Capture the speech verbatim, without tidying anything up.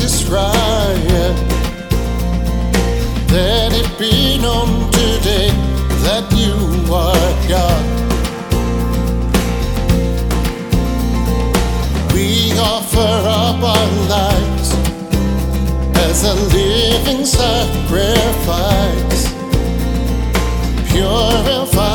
describe it. Let it be known today that you are God. We offer up our lives as a living sacrifice, pure and fine.